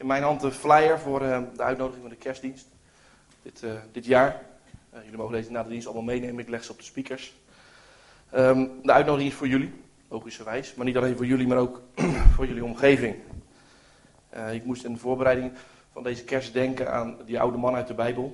In mijn hand de flyer voor de uitnodiging van de kerstdienst. Dit jaar. Jullie mogen deze na de dienst allemaal meenemen. Ik leg ze op de speakers. De uitnodiging is voor jullie, logischerwijs. Maar niet alleen voor jullie, maar ook voor jullie omgeving. Ik moest in de voorbereiding van deze kerst denken aan die oude man uit de Bijbel.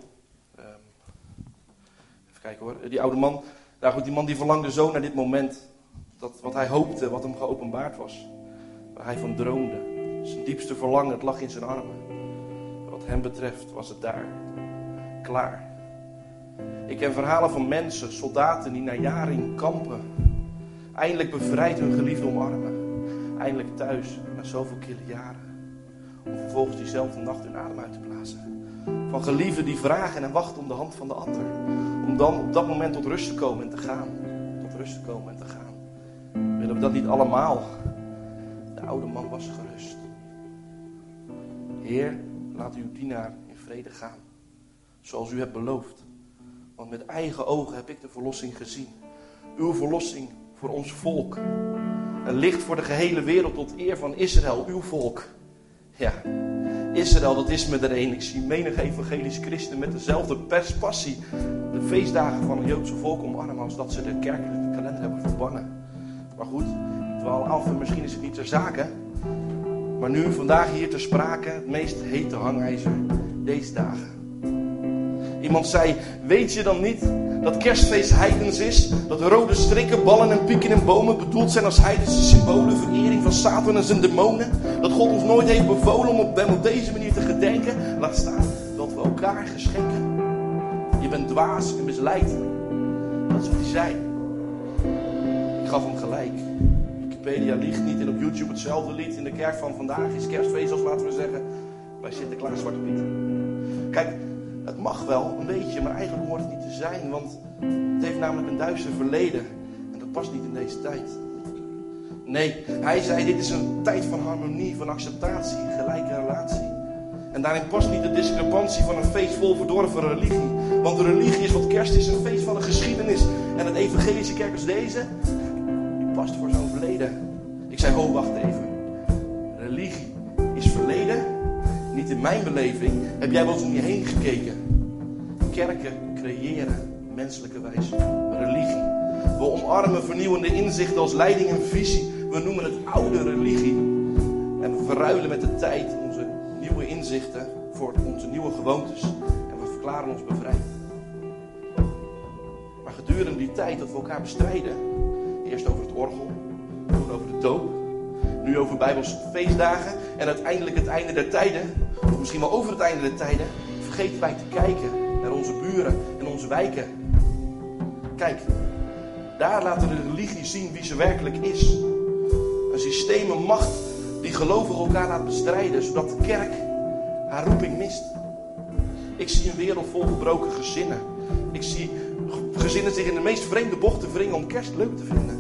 Even kijken hoor. Die oude man, nou goed, die man die verlangde zo naar dit moment. Dat wat hij hoopte, wat hem geopenbaard was. Waar hij van droomde. Zijn diepste verlangen, het lag in zijn armen. Wat hem betreft was het daar. Klaar. Ik ken verhalen van mensen, soldaten die na jaren in kampen eindelijk bevrijd hun geliefde omarmen. Eindelijk thuis, na zoveel kille jaren. Om vervolgens diezelfde nacht hun adem uit te blazen. Van geliefden die vragen en wachten om de hand van de ander. Om dan op dat moment tot rust te komen en te gaan. Tot rust te komen en te gaan. Willen we dat niet allemaal? De oude man was gerust. Heer, laat uw dienaar in vrede gaan. Zoals u hebt beloofd. Want met eigen ogen heb ik de verlossing gezien. Uw verlossing voor ons volk. Een licht voor de gehele wereld tot eer van Israël, uw volk. Ja, Israël, dat is me er een. Ik zie menig evangelisch christen met dezelfde passie de feestdagen van het Joodse volk omarmen als dat ze de kerkelijke kalender hebben verbannen. Maar goed, ik dwaal af en misschien is het niet ter zake. Maar nu, vandaag hier ter sprake, het meest hete hangijzer deze dagen. Iemand zei, weet je dan niet dat kerstfeest heidens is? Dat rode strikken, ballen en pieken en bomen bedoeld zijn als heidense symbolen, verering van Satan en zijn demonen? Dat God ons nooit heeft bevolen om hem op deze manier te gedenken? Laat staan dat we elkaar geschenken. Je bent dwaas en misleid. Dat is wat hij zei. Ik gaf hem gelijk. Wikipedia liegt niet en op YouTube hetzelfde lied. In de kerk van vandaag is kerstfeest als, laten we zeggen, bij Sinterklaas Zwarte Piet. Kijk, het mag wel een beetje, maar eigenlijk hoort het niet te zijn. Want het heeft namelijk een duister verleden. En dat past niet in deze tijd. Nee, hij zei, dit is een tijd van harmonie, van acceptatie, gelijke relatie. En daarin past niet de discrepantie van een feest vol verdorven religie. Want de religie is wat kerst is, een feest van de geschiedenis. En een evangelische kerk als deze, die past voor zo'n verleden. Ik zei, ho, wacht even. Religie is verleden. Niet in mijn beleving. Heb jij wel eens om je heen gekeken? Kerken creëren menselijkerwijs religie. We omarmen vernieuwende inzichten als leiding en visie. We noemen het oude religie. En we verruilen met de tijd onze nieuwe inzichten voor onze nieuwe gewoontes. En we verklaren ons bevrijd. Maar gedurende die tijd dat we elkaar bestrijden. Eerst over het orgel. Toen over de doop. Nu over Bijbelse feestdagen. En uiteindelijk het einde der tijden. Of misschien wel over het einde der tijden. Vergeten wij te kijken naar onze buren en onze wijken. Kijk, daar laat de religie zien wie ze werkelijk is. Een systeem, een macht die gelovigen elkaar laat bestrijden. Zodat de kerk haar roeping mist. Ik zie een wereld vol gebroken gezinnen. Ik zie gezinnen zich in de meest vreemde bochten wringen om kerst leuk te vinden.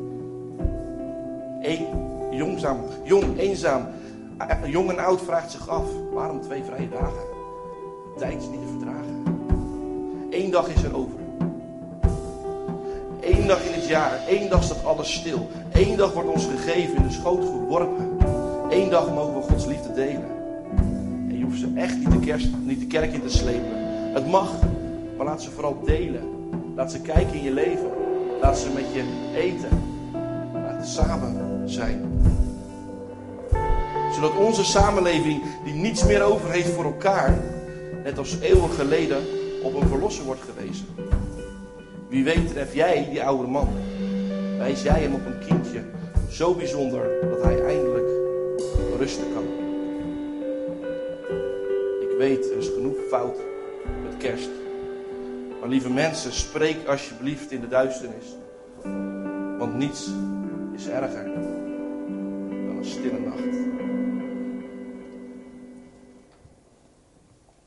Jong, eenzaam, jong en oud vraagt zich af, waarom 2 vrije dagen? Tijd is niet te verdragen. 1 dag is er over. 1 dag in het jaar, 1 dag staat alles stil. 1 dag wordt ons gegeven, in de schoot geworpen. 1 dag mogen we Gods liefde delen. En je hoeft ze echt niet de kerk in te slepen. Het mag, maar laat ze vooral delen. Laat ze kijken in je leven. Laat ze met je eten. Laat ze samen zijn. Zodat onze samenleving, die niets meer over heeft voor elkaar, net als eeuwen geleden, op een verlosser wordt gewezen. Wie weet tref jij die oude man. Wijs jij hem op een kindje zo bijzonder dat hij eindelijk rusten kan. Ik weet, er is genoeg fout met kerst. Maar lieve mensen, spreek alsjeblieft in de duisternis. Want niets is erger dan een stille nacht.